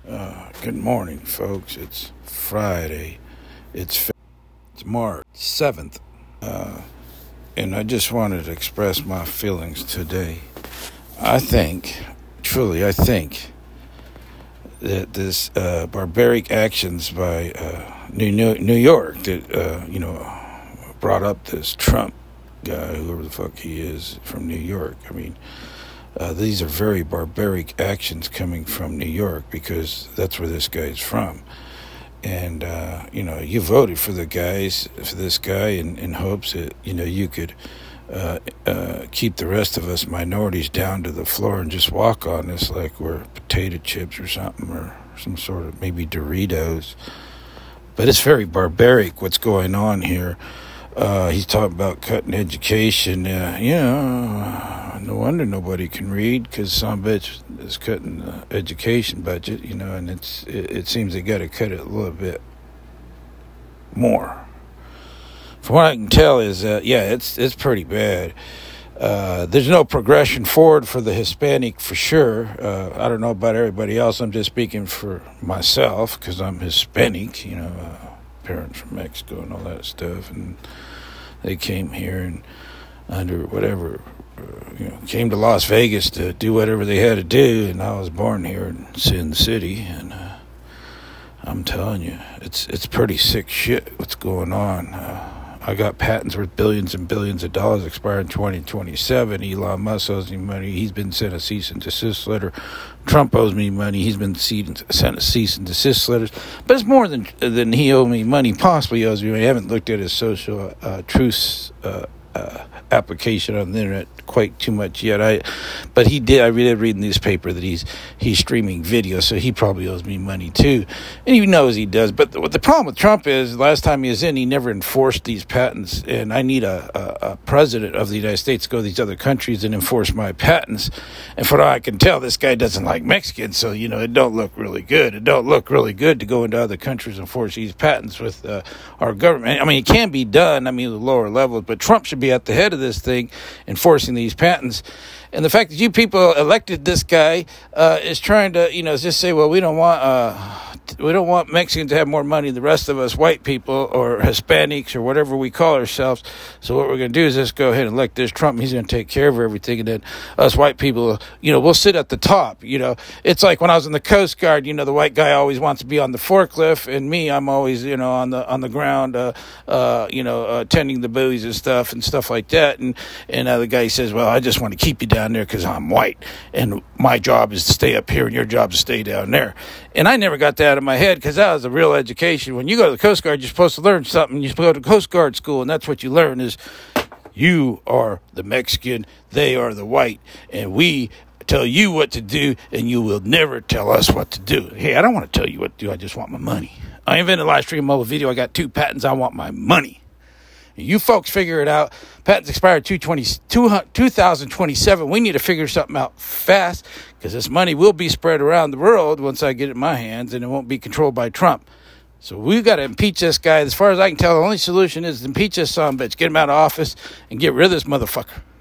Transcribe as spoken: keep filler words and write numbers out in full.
Uh, good morning, folks. It's Friday. It's it's March seventh. Uh, and I just wanted to express my feelings today. I think, truly, I think that this uh, barbaric actions by uh, New, New New York that, uh, you know, brought up this Trump guy, whoever the fuck he is, from New York. I mean, Uh, these are very barbaric actions coming from New York because that's where this guy's from. And, uh, you know, you voted for the guys, for this guy in, in hopes that, you know, you could uh, uh, keep the rest of us minorities down to the floor and just walk on us like we're potato chips or something, or some sort of maybe Doritos. But it's very barbaric what's going on here. Uh, he's talking about cutting education. Uh, you know, no wonder nobody can read, because some bitch is cutting the education budget, you know, and it's it, it seems they got to cut it a little bit more. From what I can tell is that, yeah, it's it's pretty bad. Uh, there's no progression forward for the Hispanic for sure. Uh, I don't know about everybody else. I'm just speaking for myself because I'm Hispanic, you know, uh, parents from Mexico and all that stuff, and they came here and under whatever, uh, you know, came to Las Vegas to do whatever they had to do, and I was born here in Sin City, and uh, I'm telling you, it's it's pretty sick shit what's going on. Uh, I got patents worth billions and billions of dollars expire in twenty twenty-seven. Elon Musk owes me money. He's been sent a cease and desist letter. Trump owes me money. He's been sent a cease and desist letters. But it's more than than he owed me money. Possibly owes me money. I haven't looked at his social uh, truce uh, uh, application on the internet quite too much yet. I, but he did. I did read in the newspaper that he's he's streaming video, so he probably owes me money too, and he knows he does. But the, what the problem with Trump is, last time he was in, he never enforced these patents, and I need a, a, a president of the United States to go to these other countries and enforce my patents. And from what I can tell, this guy doesn't like Mexicans, so you know it don't look really good. It don't look really good to go into other countries and enforce these patents with uh, our government. I mean, it can be done. I mean, the lower levels, but Trump should be at the head of this thing, enforcing these patents. And the fact that you people elected this guy uh, is trying to, you know, just say, well, we don't want uh, we don't want Mexicans to have more money than the rest of us white people or Hispanics or whatever we call ourselves. So what we're going to do is just go ahead and elect this Trump. He's going to take care of everything. And then us white people, you know, we'll sit at the top. You know, it's like when I was in the Coast Guard, you know, the white guy always wants to be on the forklift. And me, I'm always, you know, on the on the ground, uh, uh, you know, uh, tending the buoys and stuff and stuff like that. And, and uh, the guy says, well, I just want to keep you down there because I'm white. And my job is to stay up here and your job is to stay down there. And I never got that out of my head because that was a real education. When you go to the Coast Guard, you're supposed to learn something. You're supposed to go to Coast Guard school, and that's what you learn is you are the Mexican, they are the white, and we tell you what to do, and you will never tell us what to do. Hey, I don't want to tell you what to do. I just want my money. I invented live stream mobile video. I got two patents. I want my money. You folks figure it out. Patents expire two thousand twenty-seven. We need to figure something out fast because this money will be spread around the world once I get it in my hands, and it won't be controlled by Trump. So we've got to impeach this guy. As far as I can tell, the only solution is to impeach this son of a bitch, get him out of office, and get rid of this motherfucker.